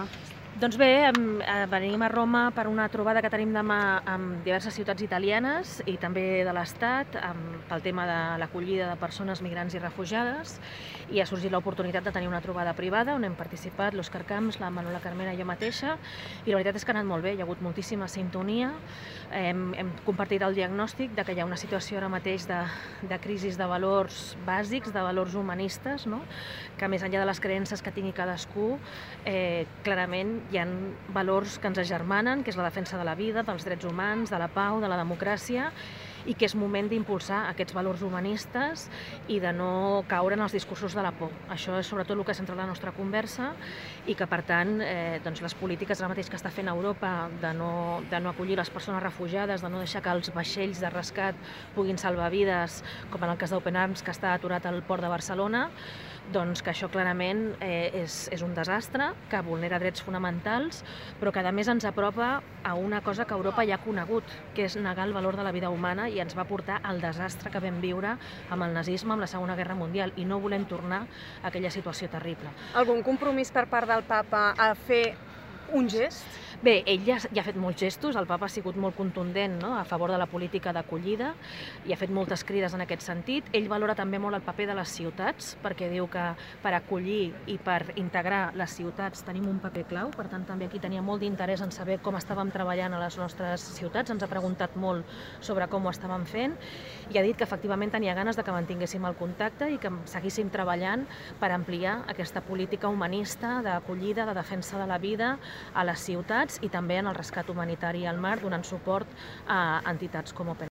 Doncs bé, venim a Roma per una trobada que tenim demà amb diverses ciutats italianes i també de l'Estat pel tema de l'acollida de persones migrants i refugiades, i ha sorgit l'oportunitat de tenir una trobada privada on hem participat l'Òscar Camps, la Manuela Carmena i jo mateixa, i la veritat és que ha anat molt bé, hi ha hagut moltíssima sintonia. Hem compartit el diagnòstic de que hi ha una situació ara mateix de crisi de valors bàsics, de valors humanistes, no? Que més enllà de les creences que tingui cadascú, clarament hi ha valors que ens agermanen, que és la defensa de la vida, dels drets humans, de la pau, de la democràcia, i que és moment d'impulsar aquests valors humanistes i de no caure en els discursos de la por. Això és sobretot el que centra la nostra conversa, i que per tant les polítiques ara mateix que està fent Europa de no acollir les persones refugiades, de no deixar que els vaixells de rescat puguin salvar vides, com en el cas d'Open Arms, que està aturat al port de Barcelona, doncs que això clarament és un desastre, que vulnera drets fonamentals, però que a més ens apropa a una cosa que Europa ja ha conegut, que és negar el valor de la vida humana, i ens va portar al desastre que vam viure amb el nazisme, amb la Segona Guerra Mundial, i no volem tornar a aquella situació terrible. Algun compromís per part del papa a fer un gest? Bé, ell ja ha fet molts gestos, el papa ha sigut molt contundent, no?, a favor de la política d'acollida, i ha fet moltes crides en aquest sentit. Ell valora també molt el paper de les ciutats, perquè diu que per acollir i per integrar les ciutats tenim un paper clau, per tant també aquí tenia molt d'interès en saber com estàvem treballant a les nostres ciutats, ens ha preguntat molt sobre com ho estàvem fent, i ha dit que efectivament tenia ganes de que mantinguéssim el contacte i que seguíssim treballant per ampliar aquesta política humanista d'acollida, de defensa de la vida a les ciutats, i també en el rescat humanitari al mar, donant suport a entitats com Open